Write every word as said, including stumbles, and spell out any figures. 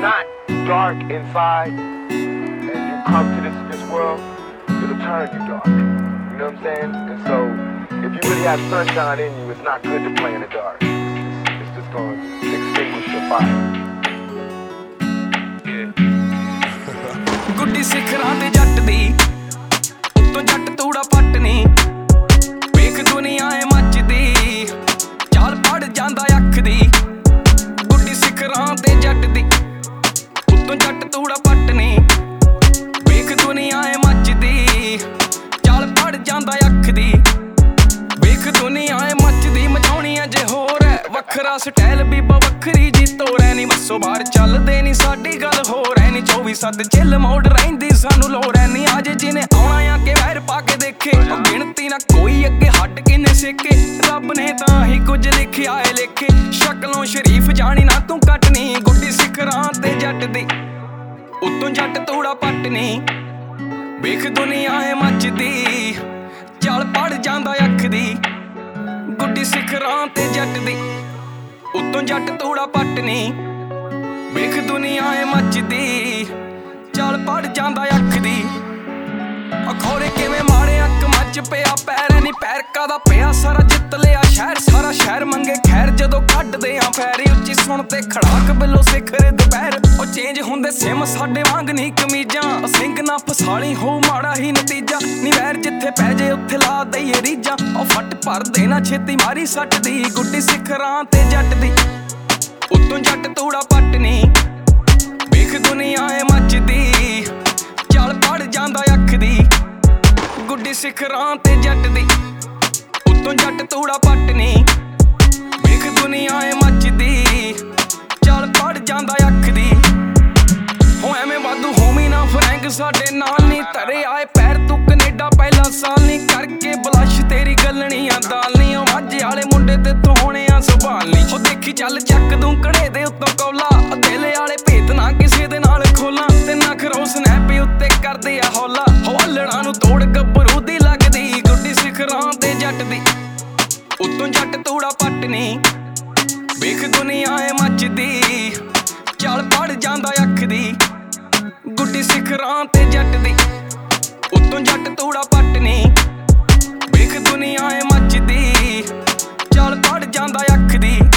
not dark inside and you come to this, this world, it'll turn you dark. You know what I'm saying? And so, if you really have sunshine in you, it's not good to play in the dark. It's just going to extinguish your fire. ਗੁੱਡੀ ਸਿਖਰਾਂ ਤੇ ਜੱਟ ਦੀ ਉੱਤੋਂ ਜੱਟ ਤੂੜਾ ਪੱਟ ਨੀ ਵੇਖ ਦੁਨੀਆ ਏ ਮੱਚਦੀ ਚਾਲ ਪੜ ਜਾਂਦਾ ਅੱਖ ਦੀ ਗੁੱਡੀ ਸਿਖਰਾਂ ਤੇ ਜੱਟ ਦੀ ਉੱਤੋਂ ਜੱਟ ਤੂੜਾ ਪੱਟ ਨੀ ਵੇਖ ਦੁਨੀਆ ਏ ਮੱਚਦੀ ਚਾਲ ਪੜ ਜਾਂਦਾ ਅੱਖ ਦੀ ਵੇਖ ਦੁਨੀਆ ਏ ਮੱਚਦੀ ਮਚਾਉਣੀ ਅਜੇ ਹੋਰ ਐ ਵੱਖਰਾ ਸਟਾਈਲ ਬੀਬਾ ਵੱਖਰੀ ਜੀ ਤੋੜੈ ਨੀ ਬੱਸੋਂ ਬਾਹਰ ਚੱਲਦੇ ਨੀ ਸਾਡੀ ਗੱਲ ਹੋਰ ਐ ਨੀ ਚੌਵੀ ਸੱਤ ਚਿੱਲ ਮੋੜ ਰਹਿੰਦੀ ਸਾਨੂੰ ਲੋੜ ਐ ਨੀ ਅੱਜ ਜਿਹਨੇ ਆਉਣਾ ਆ ਕੇ ਵੈਰ ਪਾ ਕੇ ਦੇਖੇ ਉਹ ਗਿਣਤੀ ਨਾ ਕੋਈ ਅੱਗੇ ਹੱਟ ਕਿੰਨੇ ਸਿੱਕੇ ਰੱਬ ਨੇ ਤਾਂ ਹੀ ਕੁਝ ਲਿਖਿਆ ਏ ਲੇਖੇ ਸ਼ਕਲੋਂ ਸ਼ਰੀਫ ਜਾਣੀ ਨਾ ਤੂੰ ਕੱਟਣੀ ਗੁੱਡੀ ਸਿਖਰਾਂ ਤੇ ਜੱਟ ਦੀ ਉੱਤੋਂ ਜੱਟ ਤੂੜਾ ਪੱਟ ਨੀ ਵੇਖ ਦੁਨੀਆ ਏ ਮੱਚਦੀ ਚੱਲ ਪੜ ਜਾਂਦਾ ਅੱਖ ਦੀ ਗੁੱਡੀ ਸਿਖਰਾਂ ਤੇ ਜੱਟ ਦੀ ਉੱਤੋਂ ਜੱਟ ਤੂੜਾ ਪੱਟ ਨੀ ਵੇਖ ਦੁਨੀਆ ਏ ਮੱਚਦੀ ਚੱਲ ਪੜ ਜਾਂਦਾ ਅੱਖ ਦੀ ਅਖੌਰੇ ਕਿਵੇਂ ਮਾਰੇ ਅੱਖ ਮੱਚ ਪਿਆ ਪੈਰ ਨੀ ਪੈਰ ਕਾਦਾ ਪਿਆ ਸਾਰਾ ਜਿੱਤ ਲਿਆ ਸ਼ਹਿਰ ਸਾਰਾ ਸ਼ਹਿਰ ਮੰਗੇ ਖੈਰ ਜਦੋਂ ਕੱਢਦੇ ਆ ਫੈਰੀ ਉੱਚੀ ਸੁਣ ਤੇ ਖੜਾਕ ਬਿੱਲੋ ਸਿਖਰ ਦੁਪਹਿਰ ਉਹ ਚੇਂਜ ਹੁੰਦੇ ਸਿਮ ਸਾਡੇ ਵਾਂਗ ਨੀ ਕਮੀਜ਼ਾਂ ਸਿੰਘ ਨਾ ਫਸਾਲੀ ਹੋ ਮਾੜਾ ਹੀ ਨਤੀਜਾ ਨੀ ਵੈਰ ਜਿੱਥੇ ਪੈ ਜੇ ਉੱਥੇ ਲਾ ਦਈਏ ਰੀਜਾਂ ਉਹ ਫੱਟ ਭਰਦੇ ਨਾ ਛੇਤੀ ਮਾਰੀ ਸੱਟ ਦੀ ਗੁੱਡੀ ਸਿਖਰਾਂ ਤੇ ਜੱਟ ਦੀ ਉੱਤੋਂ ਜੱਟ ਤੂੜਾ ਪੱਟ ਨੀ ਵੇਖ ਦੁਨੀਆ ਏ ਮੱਚਦੀ ਚੱਲ ਪੜ ਜਾਂਦਾ ਅੱਖ ਦੀ ਗੁੱਡੀ ਸਿਖਰਾਂ ਤੇ ਜੱਟ ਦੀ ਉੱਤੋਂ ਜੱਟ ਤੂੜਾ ਪੱਟ ਨੀ ਵੇਖ ਦੁਨੀਆ ਏ ਮੱਚਦੀ ਚੱਲ ਪੜ ਜਾਂਦਾ ਅੱਖ ਦੀ ਹੋ ਐਵੇਂ ਵਾਧੂ ਹੋਮੀ ਨਾ ਫਰੈਂਕ ਸਾਡੇ ਨਾਲ ਨੀ ਧਰੇ ਆਏ ਪੈਰ ਤੂੰ ਕੈਨੇਡਾ ਪਹਿਲਾ ਸਾਲ ਨੀ ਕਰਕੇ ਬਲਸ਼ ਤੇਰੀ ਗੱਲਣੀਆਂ ਦਾਲ ਨੀ ਉਹ ਮਾਝੇ ਵਾਲੇ ਮੁੰਡੇ ਤੇ ਤੂੰ ਹੋਣੇ ਆ ਸੰਭਾਲ ਨੀ ਉਹ ਦੇਖੀ ਚੱਲ ਚੱਕ ਦੂੰ ਕੜੇ ਦੇ ਉੱਤੋਂ ਕੌਲਾ ਦਿਲ ਵਾਲੇ ਭੇਤ ਨਾ ਕਿਸੇ ਦੇ ਨਾਲ ਖੋਲਾਂ ਤੇ ਨਾ ਖਰੋ ਸਨੈਪ ਉੱਤੇ ਕਰਦੇ ਆ ਹੌਲਾ ਹੋ ਅਲੜਾਂ ਨੂੰ ਤੋੜ ਗੱਭਰੂ ਦੀ ਲੱਗਦੀ ਗੁੱਡੀ ਸਿਖਰਾਂ ਤੇ ਜੱਟ ਦੀ ਉੱਤੋਂ ਜੱਟ ਤੂੜਾ ਪੱਟ ਨੀ ਵੇਖ ਦੁਨੀਆ ਏ ਮੱਚਦੀ ਚੱਲ ਪੜ ਜਾਂਦਾ ਅੱਖ ਦੀ ਗੁੱਡੀ ਸਿਖਰਾਂ ਤੇ ਜੱਟ ਦੀ ਉੱਤੋਂ ਜੱਟ ਤੂੜਾ ਪੱਟ ਨੀ ਵੇਖ ਦੁਨੀਆ ਏ ਮੱਚਦੀ ਚੱਲ ਪੜ ਜਾਂਦਾ ਅੱਖ ਦੀ